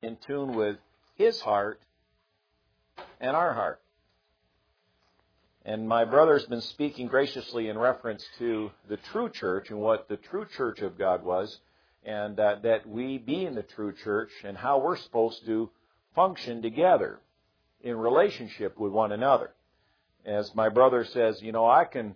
in tune with His heart and our heart. And my brother's been speaking graciously in reference to the true church and what the true church of God was, and that we being the true church and how we're supposed to function together in relationship with one another. As my brother says, I can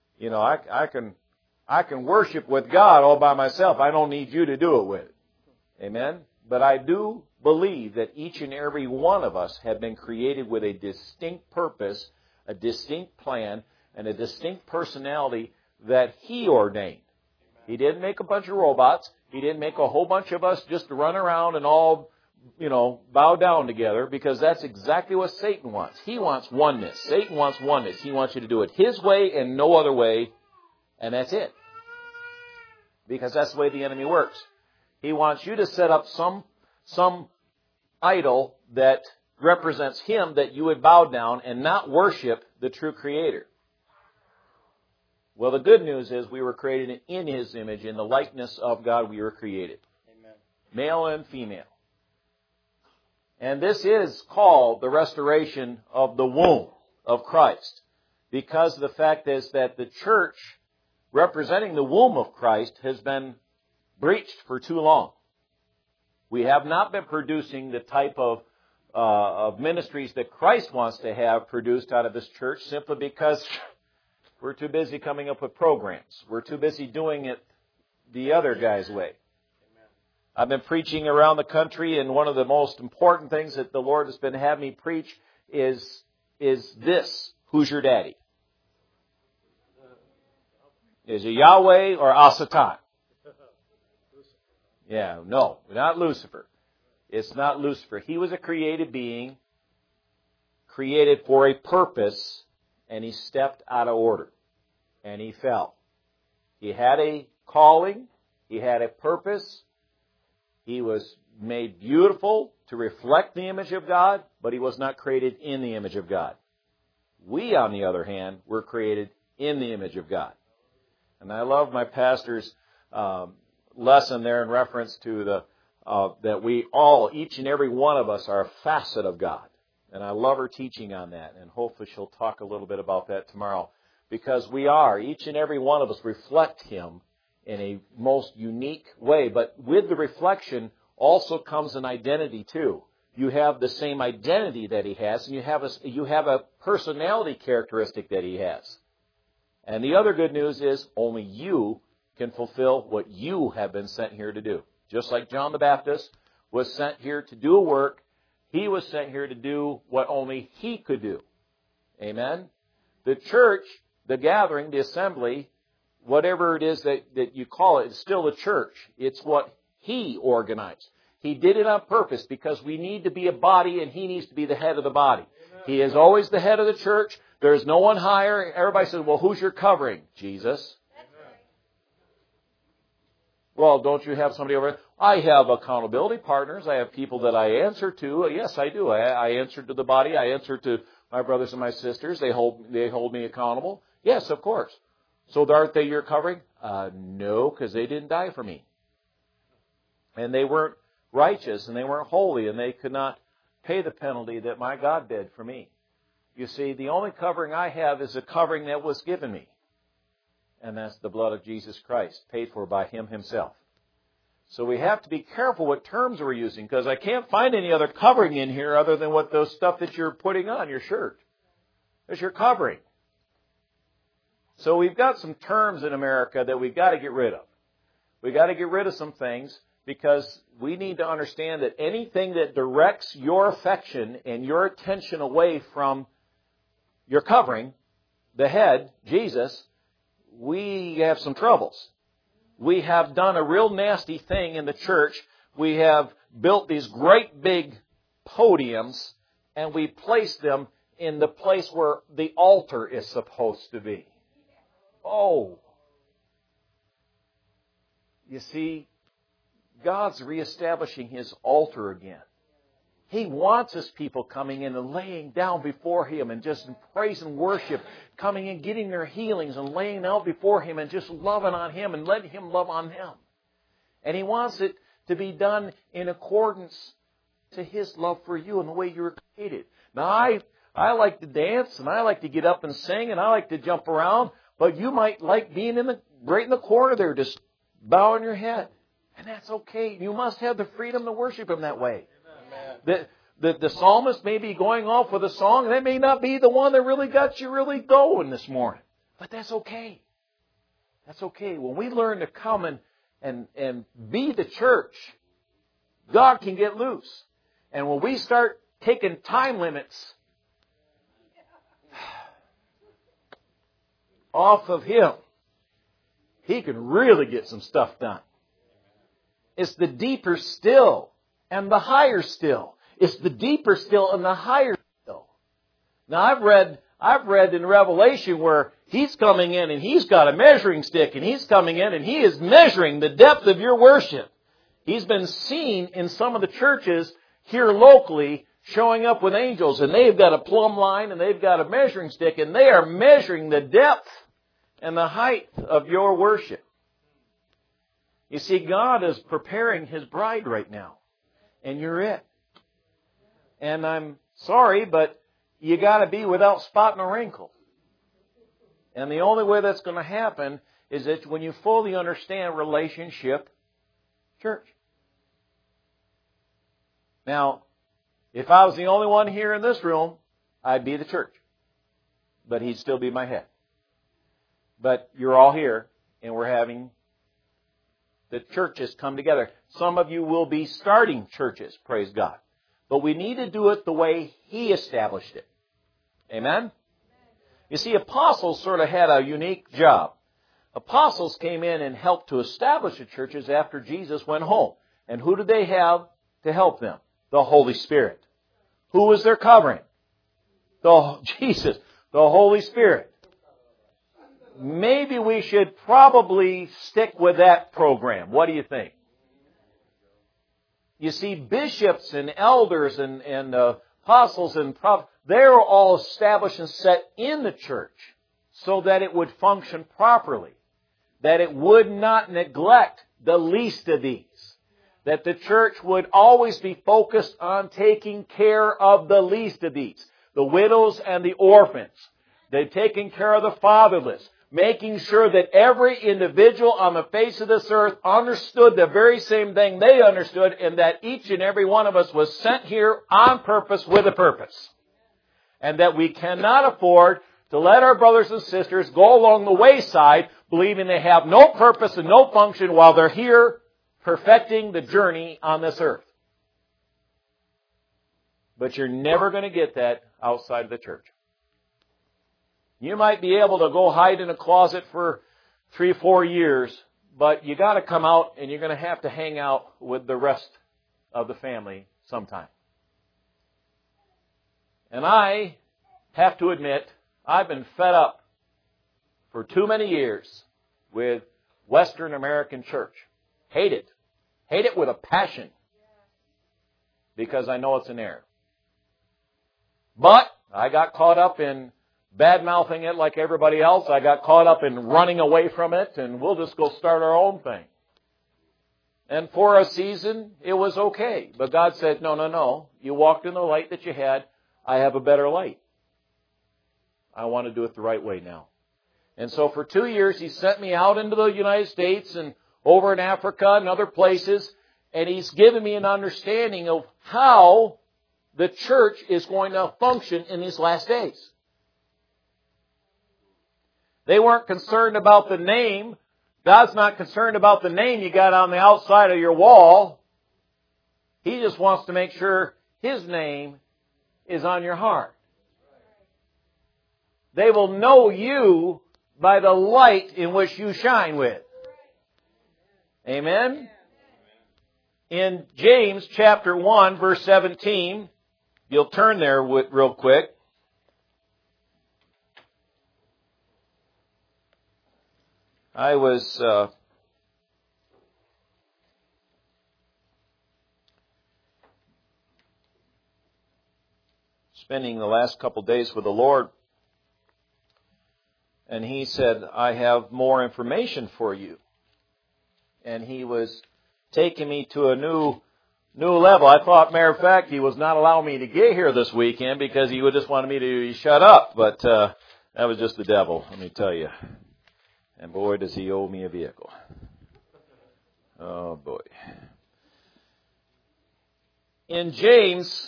worship with God all by myself. I don't need you to do it with. Amen? But I do believe that each and every one of us have been created with a distinct purpose, a distinct plan, and a distinct personality that He ordained. He didn't make a bunch of robots. He didn't make a whole bunch of us just to run around and all, bow down together, because that's exactly what Satan wants. He wants oneness. Satan wants oneness. He wants you to do it His way and no other way, and that's it. Because that's the way the enemy works. He wants you to set up some idol that represents him, that you would bow down and not worship the true Creator. Well, the good news is we were created in His image. In the likeness of God we were created. Amen. Male and female. And this is called the restoration of the womb of Christ. Because the fact is that the church representing the womb of Christ has been breached for too long. We have not been producing the type of ministries that Christ wants to have produced out of this church, simply because we're too busy coming up with programs. We're too busy doing it the other guy's way. I've been preaching around the country, and one of the most important things that the Lord has been having me preach is this: who's your daddy? Is it Yahweh or Asatan? Yeah, no, not Lucifer. It's not Lucifer. He was a created being, created for a purpose, and he stepped out of order, and he fell. He had a calling, he had a purpose, he was made beautiful to reflect the image of God, but he was not created in the image of God. We, on the other hand, were created in the image of God. And I love my pastor's lesson there in reference to that we all, each and every one of us, are a facet of God. And I love her teaching on that, and hopefully she'll talk a little bit about that tomorrow. Because we are, each and every one of us reflect Him in a most unique way. But with the reflection also comes an identity too. You have the same identity that He has, and you have a personality characteristic that He has. And the other good news is only you can fulfill what you have been sent here to do. Just like John the Baptist was sent here to do a work, he was sent here to do what only he could do. Amen? The church, the gathering, the assembly, whatever it is that you call it, it's still the church. It's what He organized. He did it on purpose because we need to be a body and He needs to be the head of the body. Amen. He is always the head of the church. There's no one higher. Everybody says, well, who's your covering? Jesus. Well, don't you have somebody over there? I have accountability partners. I have people that I answer to. Yes, I do. I answer to the body. I answer to my brothers and my sisters. They hold me accountable. Yes, of course. So aren't they your covering? No, because they didn't die for me. And they weren't righteous, and they weren't holy, and they could not pay the penalty that my God did for me. You see, the only covering I have is a covering that was given me. And that's the blood of Jesus Christ, paid for by Him Himself. So we have to be careful what terms we're using, because I can't find any other covering in here other than what those stuff that you're putting on your shirt. There's your covering. So we've got some terms in America that we've got to get rid of. We've got to get rid of some things, because we need to understand that anything that directs your affection and your attention away from your covering, the head, Jesus, we have some troubles. We have done a real nasty thing in the church. We have built these great big podiums, and we place them in the place where the altar is supposed to be. Oh. You see, God's reestablishing His altar again. He wants His people coming in and laying down before Him and just in praise and worship, coming in, getting their healings and laying out before Him and just loving on Him and letting Him love on them. And He wants it to be done in accordance to His love for you and the way you were created. Now, I like to dance, and I like to get up and sing, and I like to jump around, but you might like being right in the corner there, just bowing your head. And that's okay. You must have the freedom to worship Him that way. The psalmist may be going off with a song, and that may not be the one that really got you really going this morning. But that's okay. That's okay. When we learn to come and be the church, God can get loose. And when we start taking time limits off of Him, He can really get some stuff done. It's the deeper still and the higher still. It's the deeper still and the higher still. Now I've read in Revelation where He's coming in and He's got a measuring stick, and He's coming in and He is measuring the depth of your worship. He's been seen in some of the churches here locally showing up with angels, and they've got a plumb line and they've got a measuring stick, and they are measuring the depth and the height of your worship. You see, God is preparing His bride right now, and you're it. And I'm sorry, but you got to be without spot and a wrinkle. And the only way that's going to happen is that when you fully understand relationship church. Now, if I was the only one here in this room, I'd be the church. But He'd still be my head. But you're all here, and we're having the churches come together. Some of you will be starting churches, praise God. But we need to do it the way He established it. Amen? You see, apostles sort of had a unique job. Apostles came in and helped to establish the churches after Jesus went home. And who did they have to help them? The Holy Spirit. Who was their covering? Jesus, the Holy Spirit. Maybe we should probably stick with that program. What do you think? You see, bishops and elders and apostles and prophets, they're all established and set in the church so that it would function properly, that it would not neglect the least of these, that the church would always be focused on taking care of the least of these, the widows and the orphans. They're taking care of the fatherless, making sure that every individual on the face of this earth understood the very same thing they understood, and that each and every one of us was sent here on purpose with a purpose. And that we cannot afford to let our brothers and sisters go along the wayside believing they have no purpose and no function while they're here perfecting the journey on this earth. But you're never going to get that outside of the church. You might be able to go hide in a closet for 3-4 years, but you got to come out and you're going to have to hang out with the rest of the family sometime. And I have to admit, I've been fed up for too many years with Western American church. Hate it. Hate it with a passion. Because I know it's an error. But I got caught up in bad-mouthing it like everybody else. I got caught up in running away from it, and we'll just go start our own thing. And for a season, it was okay. But God said, no. You walked in the light that you had. I have a better light. I want to do it the right way now. And so for 2 years, He sent me out into the United States and over in Africa and other places. And He's given me an understanding of how the church is going to function in these last days. They weren't concerned about the name. God's not concerned about the name you got on the outside of your wall. He just wants to make sure His name is on your heart. They will know you by the light in which you shine with. Amen? In James chapter 1, verse 17, you'll turn there real quick. I was spending the last couple days with the Lord, and He said, I have more information for you. And He was taking me to a new New level. I thought, matter of fact, he was not allowing me to get here this weekend because he would just wanted me to shut up. But that was just the devil, let me tell you. And boy, does he owe me a vehicle. Oh, boy. In James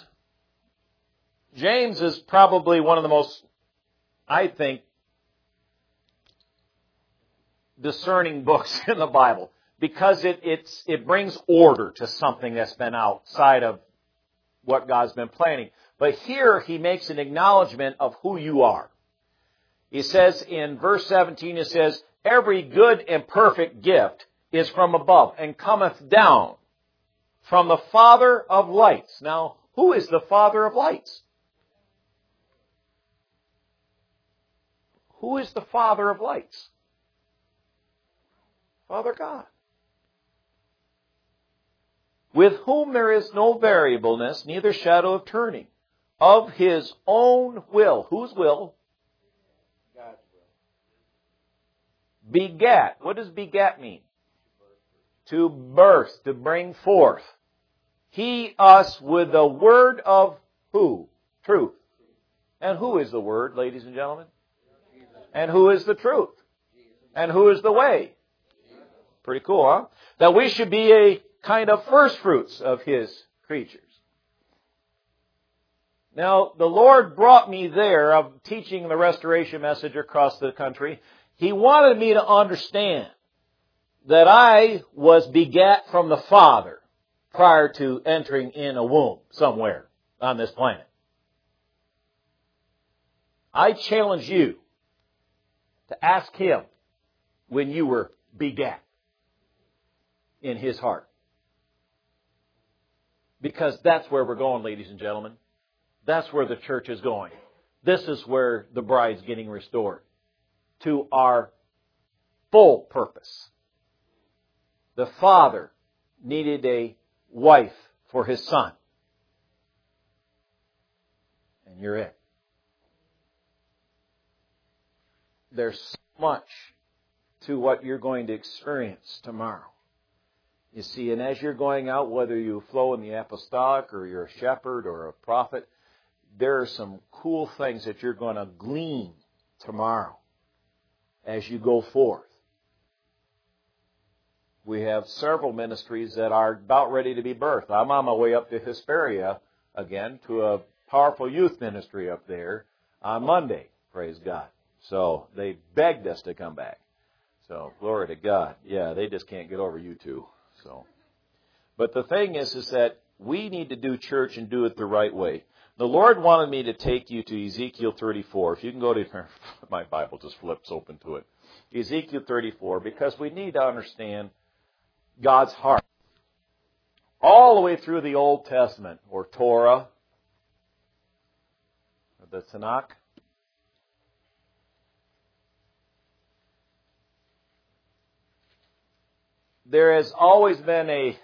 is probably one of the most, I think, discerning books in the Bible. Because it brings order to something that's been outside of what God's been planning. But here he makes an acknowledgement of who you are. He says in verse 17, it says, every good and perfect gift is from above and cometh down from the Father of lights. Now, who is the Father of lights? Who is the Father of lights? Father God. With whom there is no variableness, neither shadow of turning. Of His own will. Whose will? God's will. Begat. What does begat mean? To birth, to bring forth. He us with the word of who? Truth. And who is the word, ladies and gentlemen? And who is the truth? And who is the way? Pretty cool, huh? That we should be a kind of first fruits of His creatures. Now, the Lord brought me there of teaching the restoration message across the country. He wanted me to understand that I was begat from the Father prior to entering in a womb somewhere on this planet. I challenge you to ask Him when you were begat in His heart. Because that's where we're going, ladies and gentlemen. That's where the church is going. This is where the bride's getting restored to our full purpose. The Father needed a wife for His Son. And you're it. There's so much to what you're going to experience tomorrow. You see, and as you're going out, whether you flow in the apostolic or you're a shepherd or a prophet, there are some cool things that you're going to glean tomorrow as you go forth. We have several ministries that are about ready to be birthed. I'm on my way up to Hesperia again to a powerful youth ministry up there on Monday, praise God. So they begged us to come back. So glory to God. Yeah, they just can't get over you two. So, but the thing is that we need to do church and do it the right way. The Lord wanted me to take you to Ezekiel 34. If you can go to, my Bible just flips open to it. Ezekiel 34, because we need to understand God's heart. All the way through the Old Testament, or Torah, or the Tanakh. There has always been a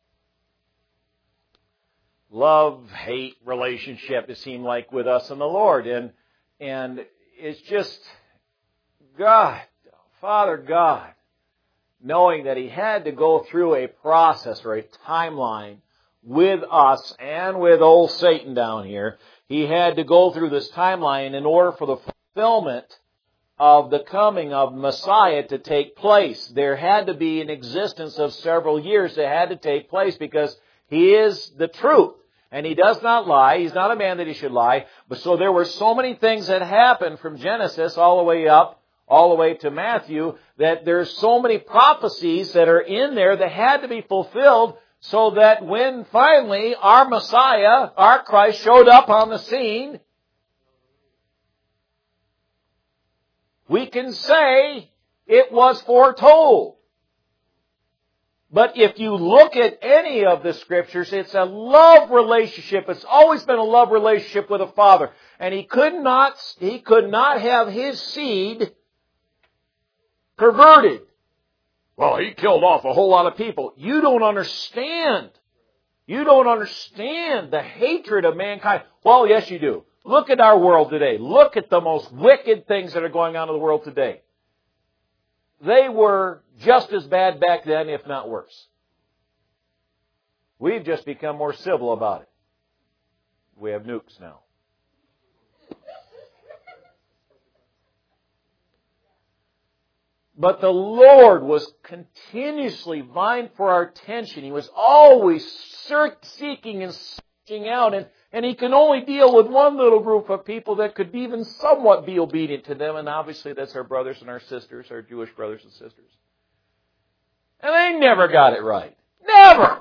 love-hate relationship, it seemed like, with us and the Lord. And it's just God, Father God, knowing that He had to go through a process or a timeline with us and with old Satan down here. He had to go through this timeline in order for the fulfillment of the coming of Messiah to take place. There had to be an existence of several years that had to take place because He is the truth. And He does not lie. He's not a man that He should lie. But so there were so many things that happened from Genesis all the way up, all the way to Matthew, that there's so many prophecies that are in there that had to be fulfilled so that when finally our Messiah, our Christ, showed up on the scene, we can say it was foretold. But if you look at any of the Scriptures, it's a love relationship. It's always been a love relationship with a Father. And He could not have His seed perverted. Well, He killed off a whole lot of people. You don't understand. You don't understand the hatred of mankind. Well, yes, you do. Look at our world today. Look at the most wicked things that are going on in the world today. They were just as bad back then, if not worse. We've just become more civil about it. We have nukes now. But the Lord was continuously vying for our attention. He was always seeking and searching out. And He can only deal with one little group of people that could even somewhat be obedient to them. And obviously that's our brothers and our sisters, our Jewish brothers and sisters. And they never got it right. Never!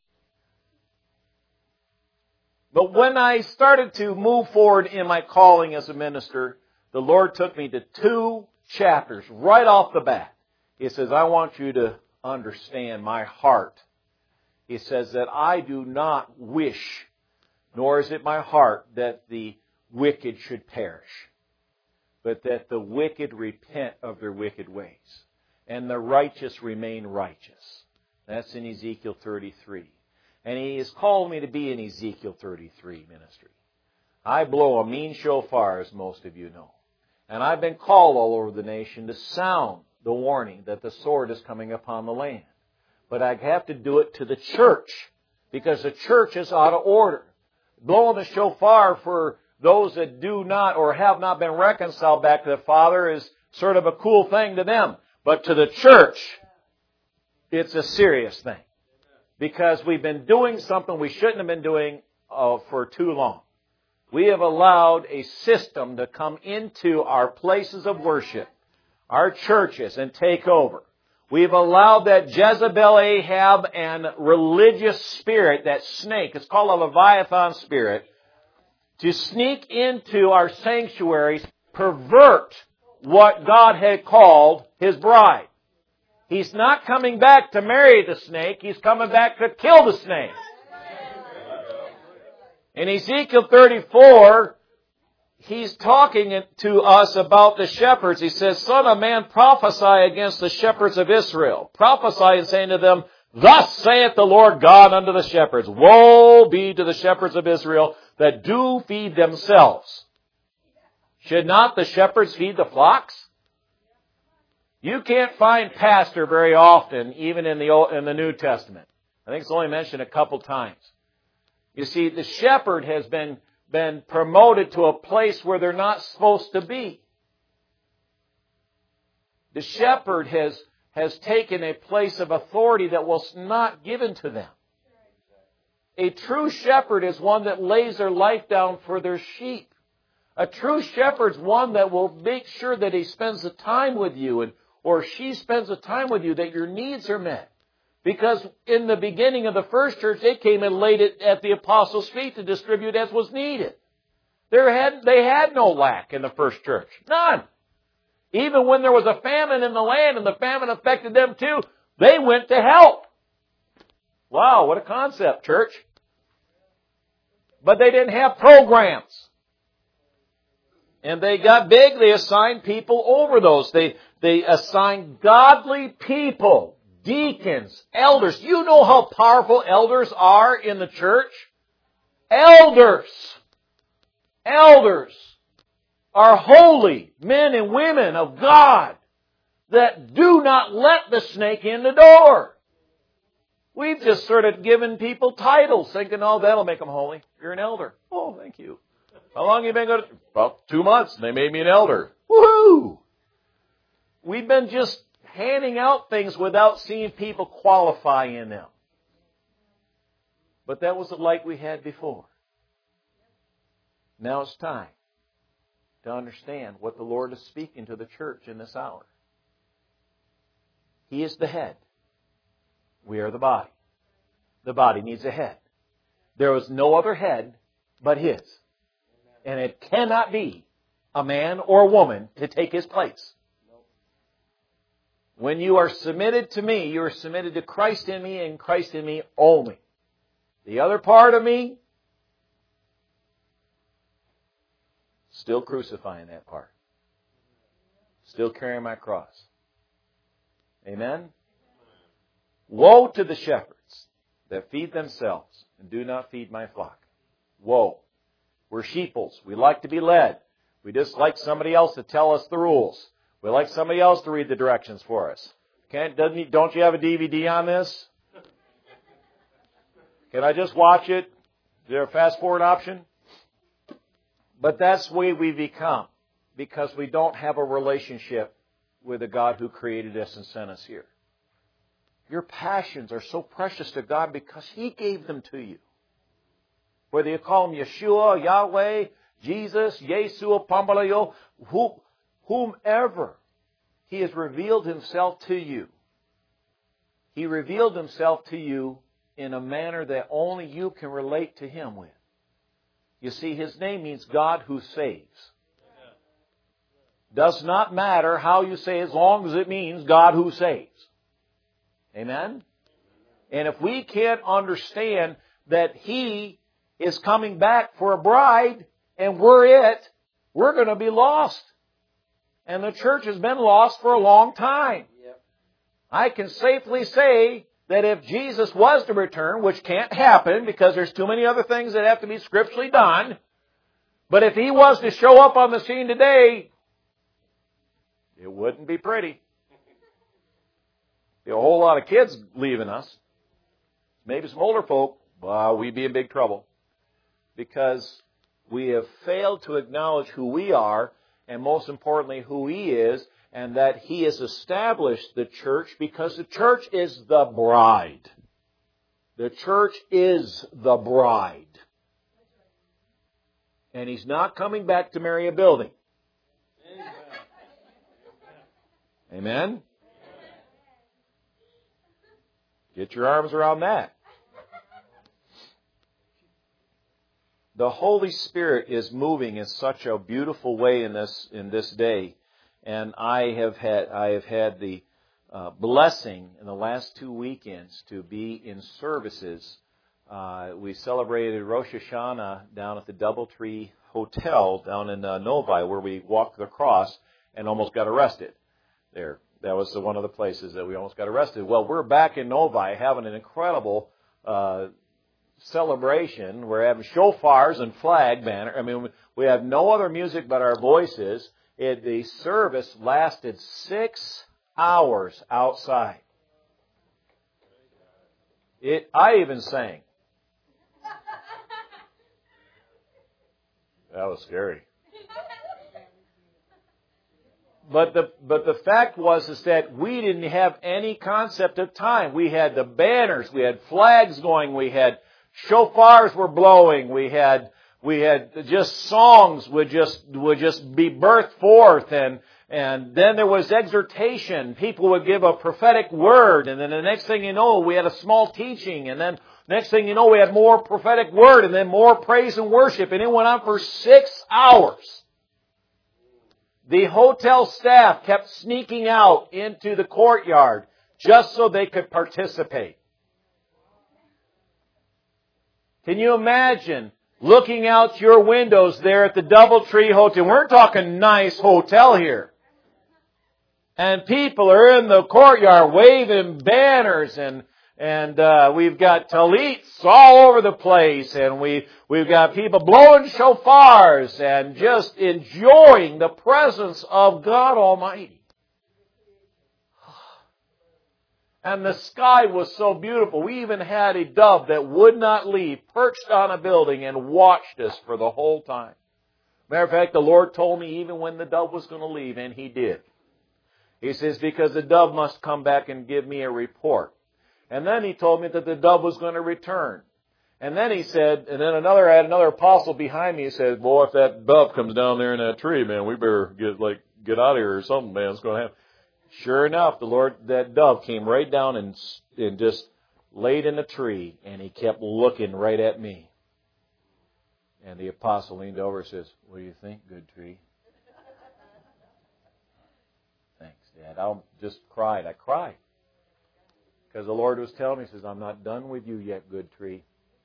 But when I started to move forward in my calling as a minister, the Lord took me to 2 chapters right off the bat. He says, I want you to understand my heart. He says that I do not wish, nor is it my heart, that the wicked should perish, but that the wicked repent of their wicked ways, and the righteous remain righteous. That's in Ezekiel 33. And He has called me to be in Ezekiel 33 ministry. I blow a mean shofar, as most of you know. And I've been called all over the nation to sound the warning that the sword is coming upon the land. But I have to do it to the church, because the church is out of order. Blowing the shofar for those that do not or have not been reconciled back to the Father is sort of a cool thing to them. But to the church, it's a serious thing. Because we've been doing something we shouldn't have been doing for too long. We have allowed a system to come into our places of worship, our churches, and take over. We've allowed that Jezebel, Ahab, and religious spirit, that snake, it's called a Leviathan spirit, to sneak into our sanctuaries, pervert what God had called His bride. He's not coming back to marry the snake. He's coming back to kill the snake. In Ezekiel 34, He's talking to us about the shepherds. He says, Son of man, prophesy against the shepherds of Israel. Prophesy and saying to them, Thus saith the Lord God unto the shepherds, Woe be to the shepherds of Israel that do feed themselves. Should not the shepherds feed the flocks? You can't find pastor very often, even in the New Testament. I think it's only mentioned a couple times. You see, the shepherd has been promoted to a place where they're not supposed to be. The shepherd has taken a place of authority that was not given to them. A true shepherd is one that lays their life down for their sheep. A true shepherd's one that will make sure that he spends the time with you or she spends the time with you, that your needs are met. Because in the beginning of the first church, they came and laid it at the apostles' feet to distribute as was needed. They had no lack in the first church. None. Even when there was a famine in the land and the famine affected them too, they went to help. Wow, what a concept, church. But they didn't have programs. And they got big, they assigned people over those. They assigned godly people, deacons, elders. You know how powerful elders are in the church? Elders are holy men and women of God that do not let the snake in the door. We've just sort of given people titles, thinking, oh, that'll make them holy. You're an elder. Oh, thank you. How long have you been going to? About 2 months, and they made me an elder. Woohoo! We've been just handing out things without seeing people qualify in them. But that was the light we had before. Now it's time to understand what the Lord is speaking to the church in this hour. He is the head. We are the body. The body needs a head. There is no other head but His. And it cannot be a man or a woman to take His place. When you are submitted to me, you are submitted to Christ in me and Christ in me only. The other part of me, still crucifying that part. Still carrying my cross. Amen? Woe to the shepherds that feed themselves and do not feed my flock. Woe. We're sheeples. We like to be led. We just like somebody else to tell us the rules. We like somebody else to read the directions for us. Don't you have a DVD on this? Can I just watch it? Is there a fast forward option? But that's the way we become, because we don't have a relationship with the God who created us and sent us here. Your passions are so precious to God because He gave them to you. Whether you call Him Yeshua, Yahweh, Jesus, Yeshua, Pambalayo, whomever, He has revealed Himself to you. He revealed Himself to you in a manner that only you can relate to Him with. You see, His name means God who saves. Does not matter how you say, as long as it means God who saves. Amen? And if we can't understand that He is coming back for a bride and we're it, we're going to be lost. And the church has been lost for a long time. I can safely say that if Jesus was to return, which can't happen because there's too many other things that have to be scripturally done, but if He was to show up on the scene today, it wouldn't be pretty. Be a whole lot of kids leaving us. Maybe some older folk. Well, we'd be in big trouble. Because we have failed to acknowledge who we are, and most importantly, who He is, and that He has established the church, because the church is the bride. The church is the bride. And He's not coming back to marry a building. Amen? Get your arms around that. The Holy Spirit is moving in such a beautiful way in this day, and I have had the blessing in the last 2 weekends to be in services. We celebrated Rosh Hashanah down at the Doubletree Hotel down in Novi, where we walked the cross and almost got arrested. There, that was one of the places that we almost got arrested. Well, we're back in Novi having an incredible celebration. We're having shofars and flag banner. I mean, we have no other music but our voices. The service lasted 6 hours outside. I even sang. That was scary. But the fact was that we didn't have any concept of time. We had the banners, we had flags going, we had shofars were blowing, we had just songs would just be birthed forth, and then there was exhortation. People would give a prophetic word, and then the next thing you know, we had a small teaching, and then next thing you know, we had more prophetic word, and then more praise and worship, and it went on for 6 hours. The hotel staff kept sneaking out into the courtyard just so they could participate. Can you imagine looking out your windows there at the Doubletree Hotel? We're talking nice hotel here. And people are in the courtyard waving banners, and we've got talits all over the place, and we've got people blowing shofars and just enjoying the presence of God Almighty. And the sky was so beautiful. We even had a dove that would not leave, perched on a building and watched us for the whole time. Matter of fact, the Lord told me even when the dove was going to leave, and He did. He says, because the dove must come back and give me a report. And then He told me that the dove was going to return. And then He said, and then I had another apostle behind me. He said, boy, if that dove comes down there in that tree, man, we better get out of here or something, man. It's going to happen. Sure enough, that dove came right down and just laid in the tree, and he kept looking right at me. And the apostle leaned over and says, what do you think, good tree? Thanks, Dad. I just cried. I cried. Because the Lord was telling me, He says, I'm not done with you yet, good tree.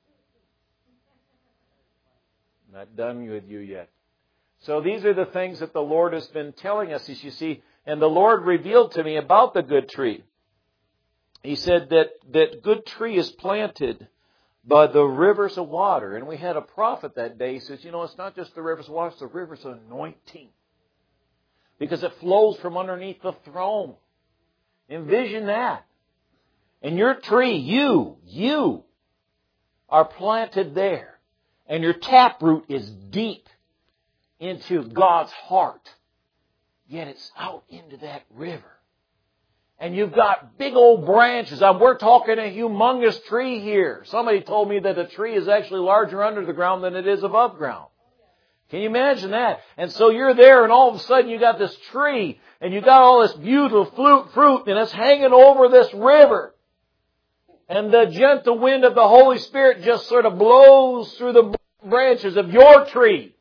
I'm not done with you yet. So these are the things that the Lord has been telling us, as you see. And the Lord revealed to me about the good tree. He said that good tree is planted by the rivers of water. And we had a prophet that day. He says, it's not just the rivers of water, it's the rivers of anointing. Because it flows from underneath the throne. Envision that. And your tree, you are planted there. And your taproot is deep into God's heart. Yet it's out into that river. And you've got big old branches. We're talking a humongous tree here. Somebody told me that a tree is actually larger under the ground than it is above ground. Can you imagine that? And so you're there and all of a sudden you got this tree and you got all this beautiful fruit and it's hanging over this river. And the gentle wind of the Holy Spirit just sort of blows through the branches of your tree.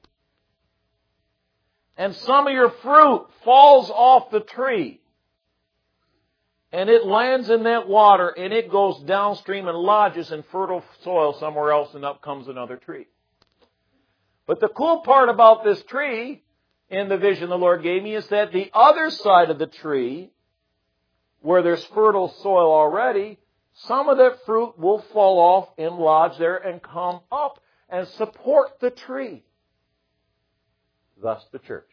And some of your fruit falls off the tree. And it lands in that water and it goes downstream and lodges in fertile soil somewhere else and up comes another tree. But the cool part about this tree in the vision the Lord gave me is that the other side of the tree, where there's fertile soil already, some of that fruit will fall off and lodge there and come up and support the tree. Thus the church.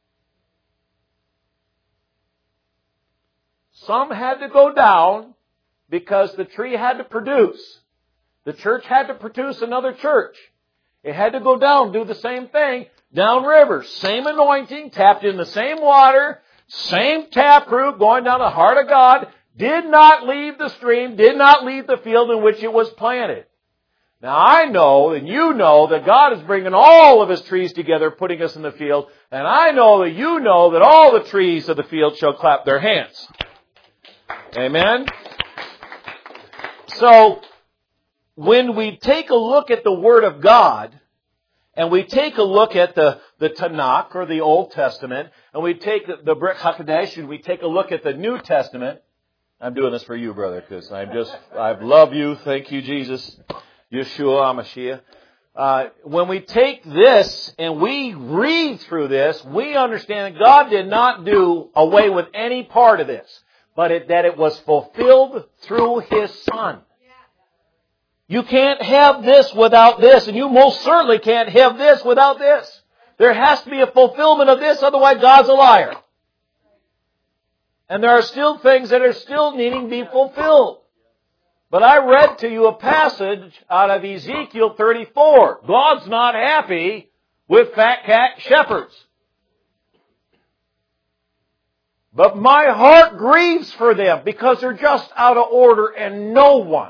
Some had to go down because the tree had to produce. The church had to produce another church. It had to go down, do the same thing, downriver. Same anointing, tapped in the same water, same taproot going down the heart of God, did not leave the stream, did not leave the field in which it was planted. Now I know, and you know, that God is bringing all of His trees together, putting us in the field, and I know that you know that all the trees of the field shall clap their hands. Amen? So, when we take a look at the Word of God, and we take a look at the Tanakh, or the Old Testament, and we take the Brit HaKadosh, and we take a look at the New Testament, I'm doing this for you, brother, because I love you, thank you, Jesus, Yeshua HaMashiach. When we take this, and we read through this, we understand that God did not do away with any part of this, but that it was fulfilled through His Son. You can't have this without this, and you most certainly can't have this without this. There has to be a fulfillment of this, otherwise God's a liar. And there are still things that are still needing to be fulfilled. But I read to you a passage out of Ezekiel 34. God's not happy with fat cat shepherds. But my heart grieves for them because they're just out of order and no one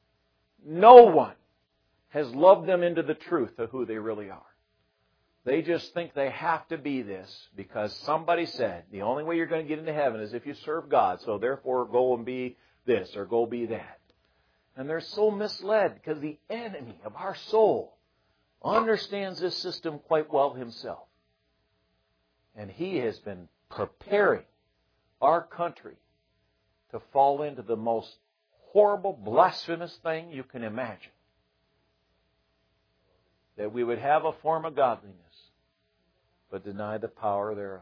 has loved them into the truth of who they really are. They just think they have to be this because somebody said the only way you're going to get into heaven is if you serve God, so therefore go and be this or go be that. And they're so misled because the enemy of our soul understands this system quite well himself. And he has been preparing our country to fall into the most horrible, blasphemous thing you can imagine. That we would have a form of godliness, but deny the power thereof.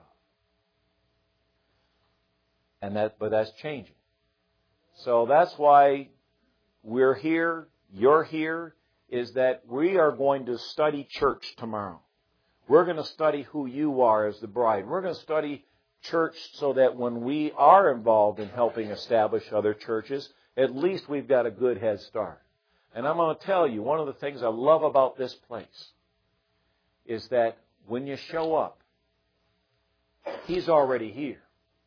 But that's changing. So that's why we're here, you're here, is that we are going to study church tomorrow. We're going to study who you are as the bride. We're going to study church so that when we are involved in helping establish other churches, at least we've got a good head start. And I'm going to tell you, one of the things I love about this place is that when you show up, He's already here.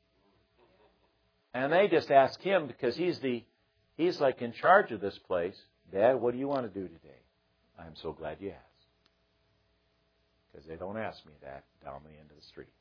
And they just ask Him because He's like in charge of this place. Dad, what do you want to do today? I'm so glad you asked. Because they don't ask me that down the end of the street.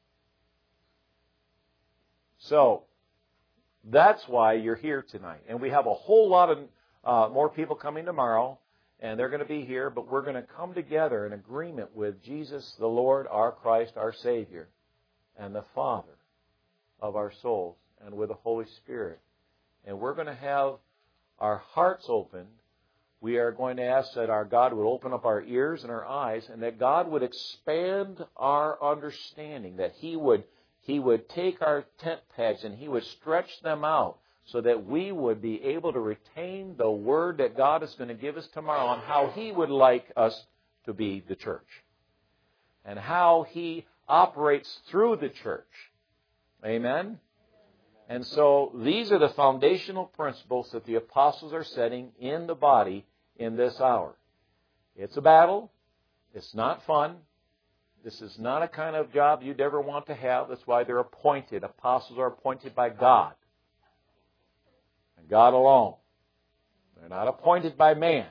So, that's why you're here tonight. And we have a whole lot of more people coming tomorrow. And they're going to be here. But we're going to come together in agreement with Jesus, the Lord, our Christ, our Savior, and the Father of our souls, and with the Holy Spirit. And we're going to have our hearts opened. We are going to ask that our God would open up our ears and our eyes, and that God would expand our understanding, that He would take our tent pegs and He would stretch them out so that we would be able to retain the Word that God is going to give us tomorrow on how He would like us to be the church and how He operates through the church. Amen? And so these are the foundational principles that the apostles are setting in the body in this hour. It's a battle. It's not fun. This is not a kind of job you'd ever want to have. That's why they're appointed. Apostles are appointed by God. And God alone. They're not appointed by man.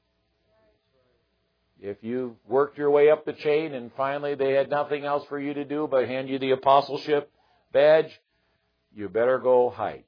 If you worked your way up the chain and finally they had nothing else for you to do but hand you the apostleship badge, you better go hide.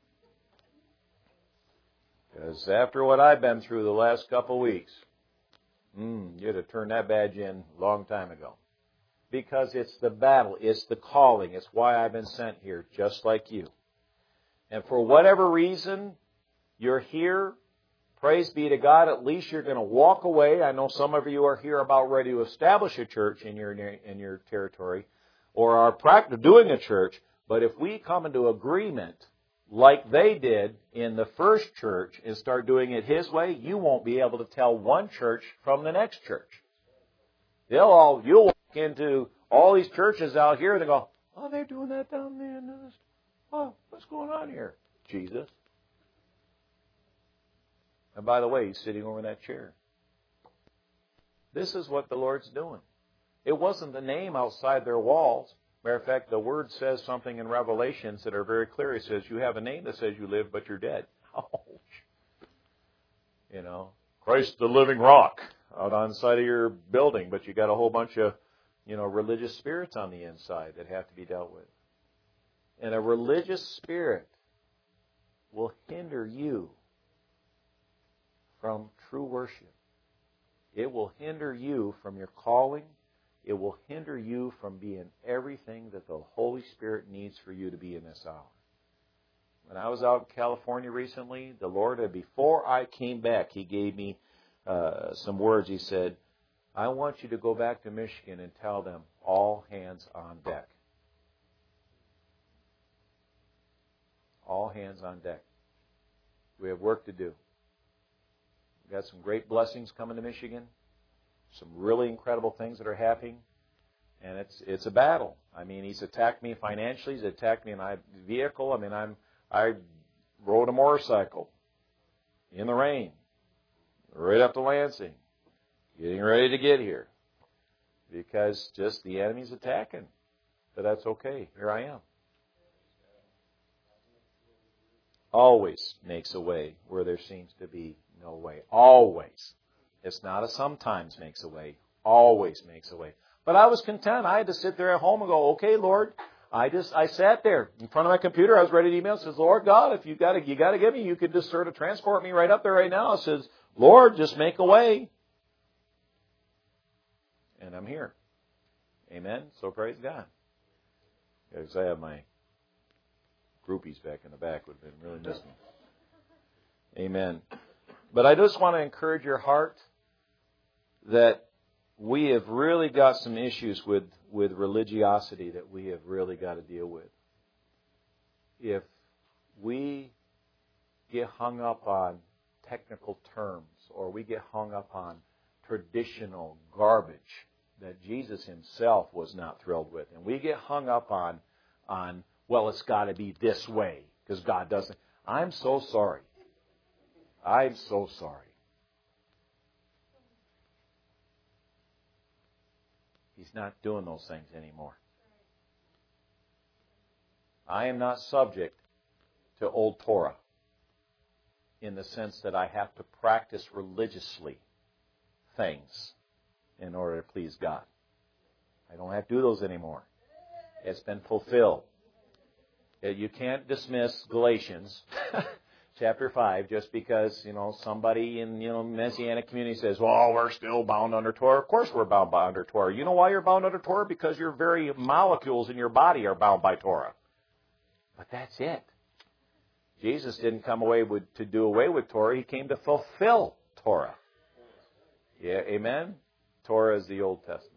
Because after what I've been through the last couple of weeks, you'd have turned that badge in a long time ago. Because it's the battle, it's the calling, it's why I've been sent here, just like you. And for whatever reason, you're here, praise be to God, at least you're going to walk away. I know some of you are here about ready to establish a church in your territory, or are doing a church, but if we come into agreement like they did in the first church and start doing it His way, you won't be able to tell one church from the next church. You'll walk into all these churches out here and they go, oh, they're doing that down there. Oh, what's going on here? Jesus. And by the way, He's sitting over in that chair. This is what the Lord's doing. It wasn't the name outside their walls. Matter of fact, the Word says something in Revelations that are very clear. It says, you have a name that says you live, but you're dead. Ouch. You know, Christ the living rock out on the side of your building, but you got a whole bunch of, religious spirits on the inside that have to be dealt with. And a religious spirit will hinder you from true worship. It will hinder you from your calling. It will hinder you from being everything that the Holy Spirit needs for you to be in this hour. When I was out in California recently, the Lord, before I came back, He gave me some words. He said, I want you to go back to Michigan and tell them, all hands on deck. All hands on deck. We have work to do. We've got some great blessings coming to Michigan. Some really incredible things that are happening. And it's a battle. I mean, He's attacked me financially. He's attacked me in my vehicle. I mean, I rode a motorcycle in the rain right up to Lansing, getting ready to get here. Because just the enemy's attacking. But that's okay. Here I am. Always makes a way where there seems to be no way. Always. It's not a sometimes makes a way. Always makes a way. But I was content. I had to sit there at home and go, okay, Lord. I sat there in front of my computer. I was ready to email. It says, Lord God, if you got to get me, you could just sort of transport me right up there right now. It says, Lord, just make a way. And I'm here. Amen. So praise God. Because I have my groupies back in the back would have been really missing. Amen. But I just want to encourage your heart that we have really got some issues with religiosity that we have really got to deal with. If we get hung up on technical terms or we get hung up on traditional garbage that Jesus Himself was not thrilled with, and we get hung up on well, it's got to be this way because God doesn't. I'm so sorry. I'm so sorry. He's not doing those things anymore. I am not subject to old Torah in the sense that I have to practice religiously things in order to please God. I don't have to do those anymore. It's been fulfilled. You can't dismiss Galatians chapter 5 just because, somebody in, Messianic community says, well, we're still bound under Torah. Of course we're bound by under Torah. You know why you're bound under Torah? Because your very molecules in your body are bound by Torah. But that's it. Jesus didn't come to do away with Torah. He came to fulfill Torah. Yeah, amen? Torah is the Old Testament.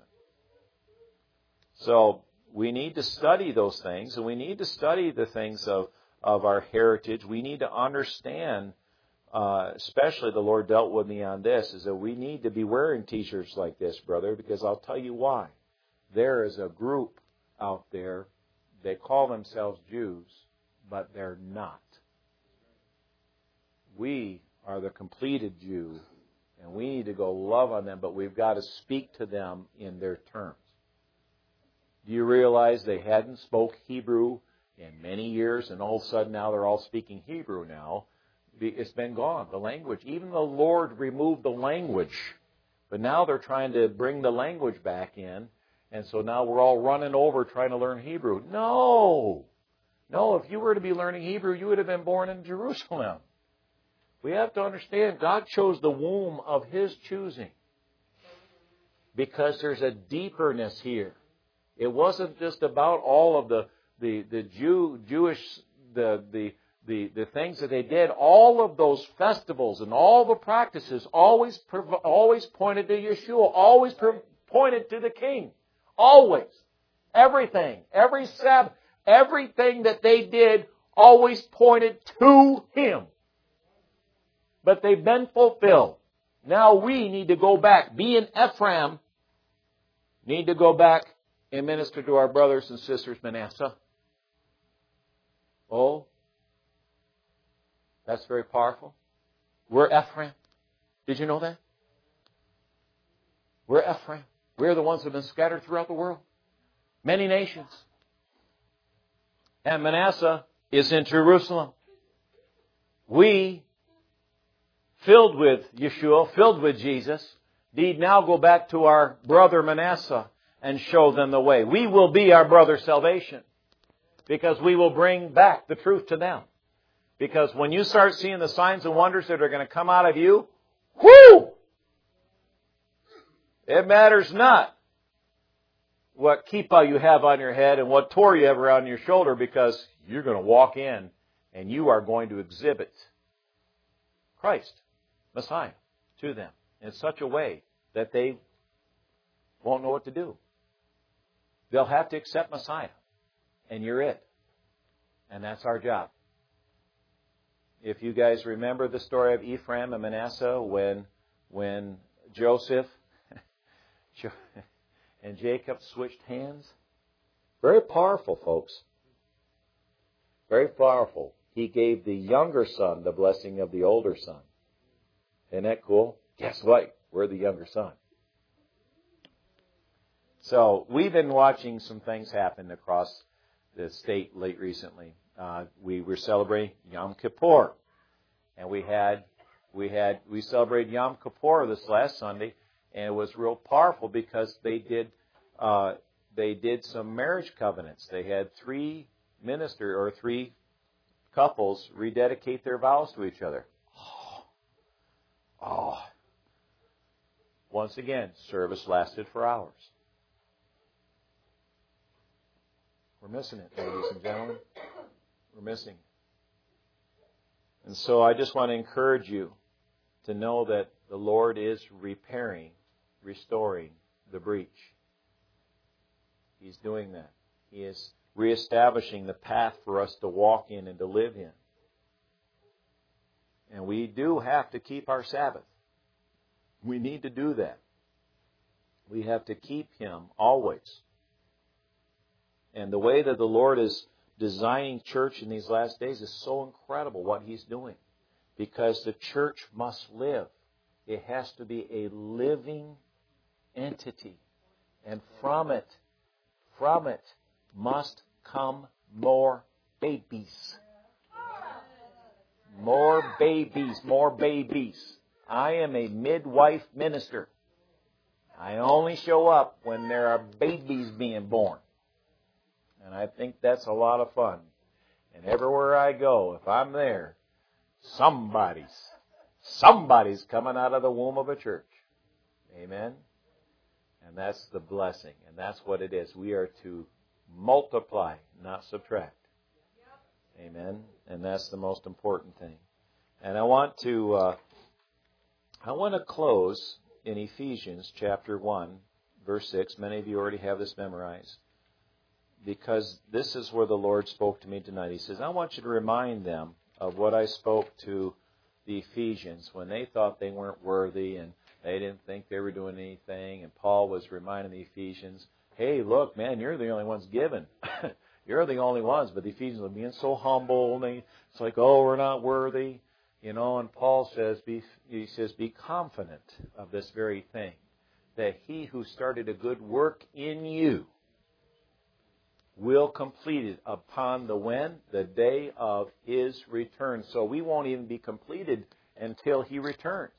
So we need to study those things, and we need to study the things of our heritage. We need to understand, especially the Lord dealt with me on this, is that we need to be wearing T-shirts like this, brother, because I'll tell you why. There is a group out there, they call themselves Jews, but they're not. We are the completed Jew And we need to go love on them, but we've got to speak to them in their terms. Do you realize they hadn't spoke Hebrew in many years, and all of a sudden now they're all speaking Hebrew now? It's been gone, the language. Even the Lord removed the language. But now they're trying to bring the language back in, and so now we're all running over trying to learn Hebrew. No! No, if you were to be learning Hebrew, you would have been born in Jerusalem. We have to understand, God chose the womb of His choosing. Because there's a deeperness here. It wasn't just about all of the Jewish things that they did. All of those festivals and all the practices always pointed to Yeshua. Always pointed to the King. Always. Everything. Every Sabbath. Everything that they did always pointed to Him. But they've been fulfilled. Now we need to go back. Being Ephraim, need to go back and minister to our brothers and sisters, Manasseh. Oh, that's very powerful. We're Ephraim. Did you know that? We're Ephraim. We're the ones that have been scattered throughout the world. Many nations. And Manasseh is in Jerusalem. We, filled with Yeshua, filled with Jesus, need now go back to our brother Manasseh and show them the way. We will be our brother's salvation because we will bring back the truth to them. Because when you start seeing the signs and wonders that are going to come out of you, whoo! It matters not what kippah you have on your head and what Torah you have around your shoulder, because you're going to walk in and you are going to exhibit Christ, Messiah, to them in such a way that they won't know what to do. They'll have to accept Messiah, and you're it. And that's our job. If you guys remember the story of Ephraim and Manasseh when Joseph and Jacob switched hands. Very powerful, folks. Very powerful. He gave the younger son the blessing of the older son. Isn't that cool? Guess what? We're the younger son. So we've been watching some things happen across the state recently. We were celebrating Yom Kippur, and we celebrated Yom Kippur this last Sunday, and it was real powerful because they did some marriage covenants. They had three couples rededicate their vows to each other. Oh. Once again, service lasted for hours. We're missing it, ladies and gentlemen. We're missing it. And so I just want to encourage you to know that the Lord is repairing, restoring the breach. He's doing that. He is reestablishing the path for us to walk in and to live in. And we do have to keep our Sabbath. We need to do that. We have to keep Him always. And the way that the Lord is designing church in these last days is so incredible what He's doing. Because the church must live. It has to be a living entity. And from it must come more babies. More babies, more babies. I am a midwife minister. I only show up when there are babies being born. And I think that's a lot of fun. And everywhere I go, if I'm there, somebody's coming out of the womb of a church. Amen? And that's the blessing. And that's what it is. We are to multiply, not subtract. Amen? And that's the most important thing. And I want to close in Ephesians chapter 1, verse 6. Many of you already have this memorized. Because this is where the Lord spoke to me tonight. He says, I want you to remind them of what I spoke to the Ephesians when they thought they weren't worthy and they didn't think they were doing anything. And Paul was reminding the Ephesians, hey, look, man, you're the only ones given. You're the only ones. But the Ephesians were being so humble. And it's like, oh, we're not worthy. You know, and Paul says, be confident of this very thing, that he who started a good work in you will complete it upon the when? The day of his return. So we won't even be completed until he returns.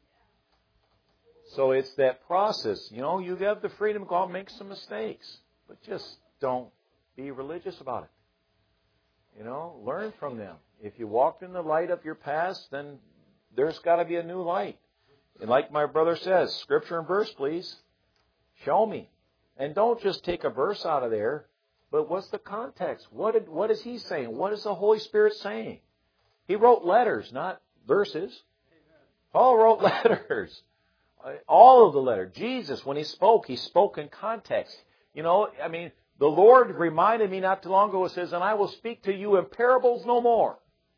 So it's that process. You know, you have the freedom to go out and make some mistakes, but just don't be religious about it. You know, learn from them. If you walked in the light of your past, then there's got to be a new light. And like my brother says, scripture and verse, please. Show me. And don't just take a verse out of there, but what's the context? What is he saying? What is the Holy Spirit saying? He wrote letters, not verses. Paul wrote letters. All of the letter. Jesus, when he spoke in context. You know, I mean, the Lord reminded me not too long ago, it says, and I will speak to you in parables no more.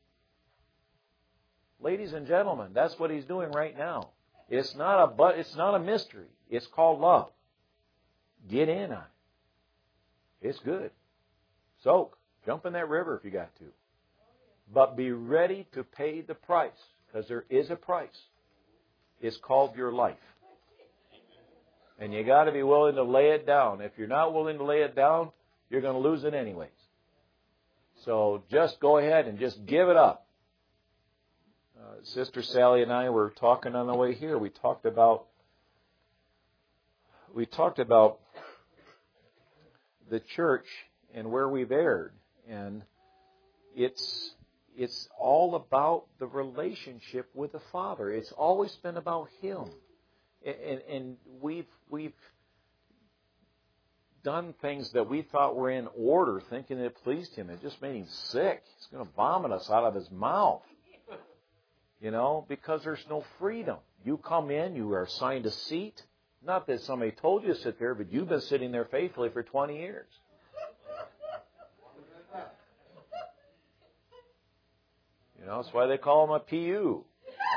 Ladies and gentlemen, that's what he's doing right now. It's not a mystery. It's called love. Get in on it. It's good. Soak. Jump in that river if you got to. But be ready to pay the price, because there is a price. It's called your life. And you got to be willing to lay it down. If you're not willing to lay it down, you're going to lose it anyways. So just go ahead and just give it up. Sister Sally and I were talking on the way here. We talked about the church and where we've erred, and it's all about the relationship with the Father. It's always been about Him, and we've done things that we thought were in order, thinking it pleased Him. It just made Him sick. He's going to vomit us out of His mouth. You know, because there's no freedom. You come in, you are assigned a seat. Not that somebody told you to sit there, but you've been sitting there faithfully for 20 years. You know, that's why they call them a PU.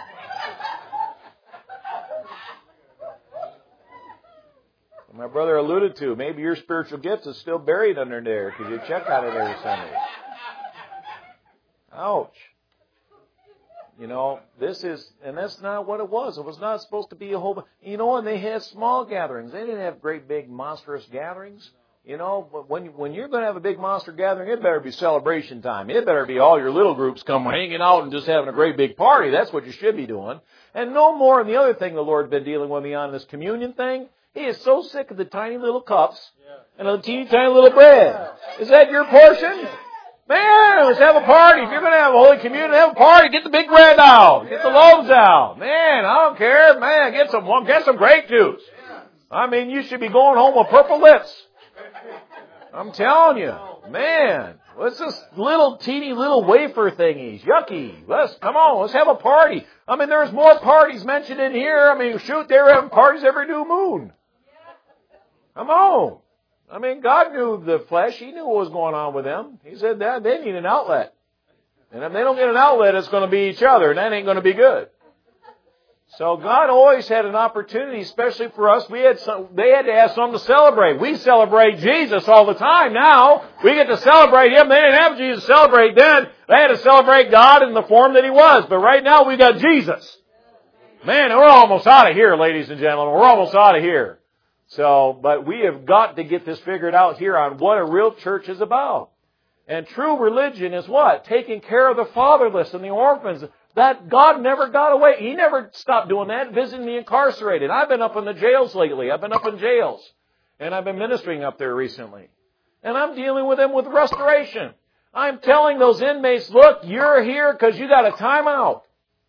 My brother alluded to, maybe your spiritual gift is still buried under there because you check on it every Sunday. Ouch. You know, and that's not what it was. It was not supposed to be a whole, you know, and they had small gatherings. They didn't have great big monstrous gatherings. You know, but when you're going to have a big monster gathering, it better be celebration time. It better be all your little groups come hanging out and just having a great big party. That's what you should be doing. And no more. And the other thing the Lord's been dealing with me on this communion thing, He is so sick of the tiny little cups and the teeny tiny little bread. Is that your portion? Man, let's have a party. If you're going to have a Holy Communion, have a party. Get the big bread out. Get the loaves out. Man, I don't care. Man, get some grape juice. I mean, you should be going home with purple lips. I'm telling you. Man, what's this teeny little wafer thingies? Yucky. Come on, let's have a party. I mean, there's more parties mentioned in here. I mean, shoot, they were having parties every new moon. Come on. I mean, God knew the flesh. He knew what was going on with them. He said that they need an outlet. And if they don't get an outlet, it's going to be each other, and that ain't going to be good. So God always had an opportunity, especially for us. They had to have something to celebrate. We celebrate Jesus all the time now. We get to celebrate Him. They didn't have Jesus to celebrate then. They had to celebrate God in the form that He was. But right now we got Jesus. Man, we're almost out of here, ladies and gentlemen. We're almost out of here. So, but we have got to get this figured out here on what a real church is about. And true religion is what? Taking care of the fatherless and the orphans. That God never got away. He never stopped doing that, visiting the incarcerated. I've been up in the jails lately. I've been up in jails. And I've been ministering up there recently. And I'm dealing with them with restoration. I'm telling those inmates, look, you're here because you got a timeout.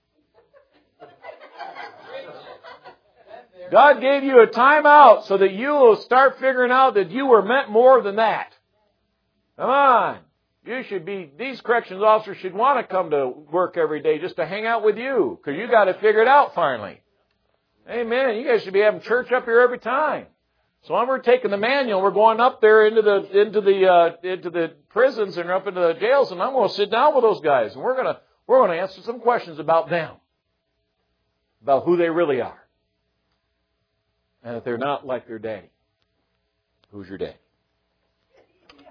God gave you a timeout so that you will start figuring out that you were meant more than that. Come on. These corrections officers should want to come to work every day just to hang out with you, because you got to figure it out finally. Amen. You guys should be having church up here every time. So when we're taking the manual, we're going up there into the prisons and up into the jails, and I'm going to sit down with those guys, and we're going to answer some questions about them, about who they really are. And if they're not like their daddy, who's your daddy?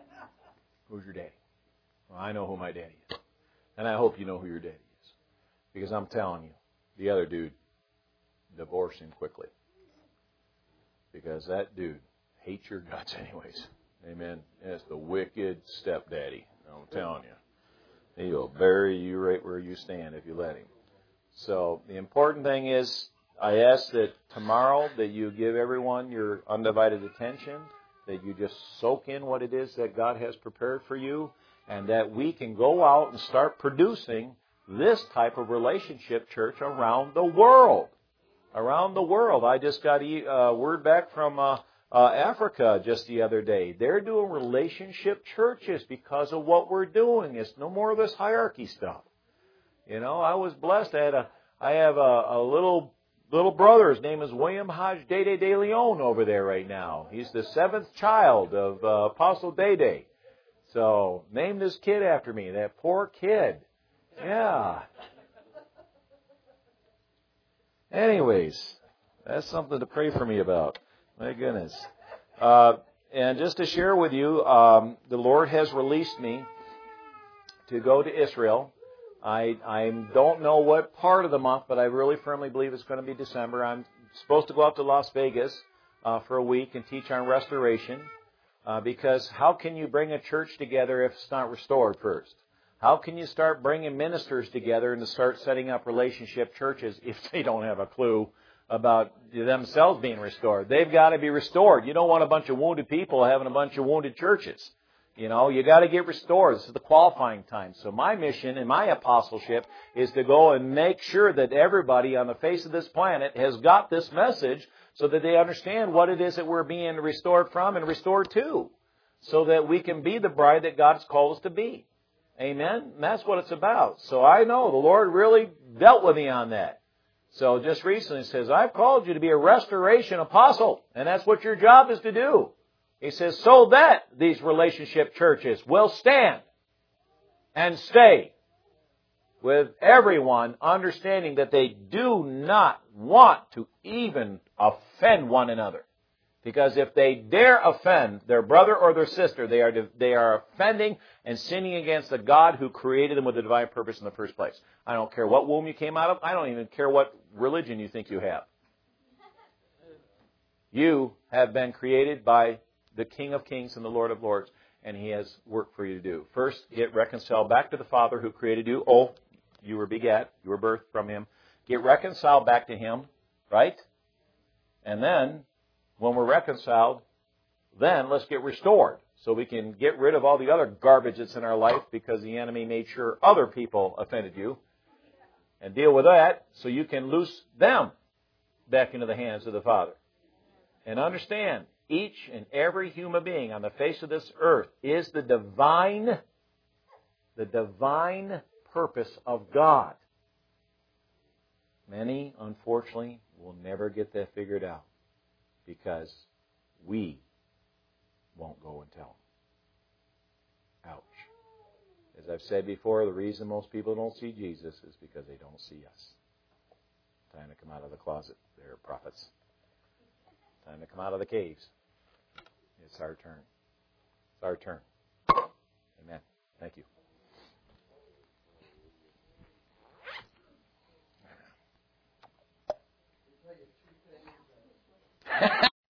Who's your daddy? Well, I know who my daddy is. And I hope you know who your daddy is. Because I'm telling you, the other dude, divorce him quickly. Because that dude hates your guts anyways. Amen. That's the wicked stepdaddy. I'm telling you. He will bury you right where you stand if you let him. So the important thing is, I ask that tomorrow that you give everyone your undivided attention, that you just soak in what it is that God has prepared for you, and that we can go out and start producing this type of relationship church around the world. Around the world. I just got a word back from Africa just the other day. They're doing relationship churches because of what we're doing. It's no more of this hierarchy stuff. You know, I was blessed. I have a little brother. His name is William Hodge Dede de Leon over there right now. He's the 7th child of Apostle Dede. So, name this kid after me. That poor kid. Yeah. Anyways, that's something to pray for me about. My goodness. And just to share with you, the Lord has released me to go to Israel. I don't know what part of the month, but I really firmly believe it's going to be December. I'm supposed to go out to Las Vegas for a week and teach on restoration. Because how can you bring a church together if it's not restored first? How can you start bringing ministers together and to start setting up relationship churches if they don't have a clue about themselves being restored? They've got to be restored. You don't want a bunch of wounded people having a bunch of wounded churches. You know, you got to get restored. This is the qualifying time. So my mission and my apostleship is to go and make sure that everybody on the face of this planet has got this message so that they understand what it is that we're being restored from and restored to, so that we can be the bride that God's called us to be. Amen? And that's what it's about. So I know the Lord really dealt with me on that. So just recently He says, I've called you to be a restoration apostle, and that's what your job is to do. He says, so that these relationship churches will stand and stay with everyone understanding that they do not want to even offend one another. Because if they dare offend their brother or their sister, they are offending and sinning against the God who created them with a divine purpose in the first place. I don't care what womb you came out of. I don't even care what religion you think you have. You have been created by the King of Kings and the Lord of Lords, and He has work for you to do. First, get reconciled back to the Father who created you. Oh, you were begat. You were birthed from Him. Get reconciled back to Him, right? And then, when we're reconciled, then let's get restored so we can get rid of all the other garbage that's in our life because the enemy made sure other people offended you, and deal with that so you can loose them back into the hands of the Father. And understand, each and every human being on the face of this earth is the divine purpose of God. Many, unfortunately, will never get that figured out because we won't go and tell them. Ouch. As I've said before, the reason most people don't see Jesus is because they don't see us. Time to come out of the closet. They're prophets. Time to come out of the caves. It's our turn. It's our turn. Amen. Thank you.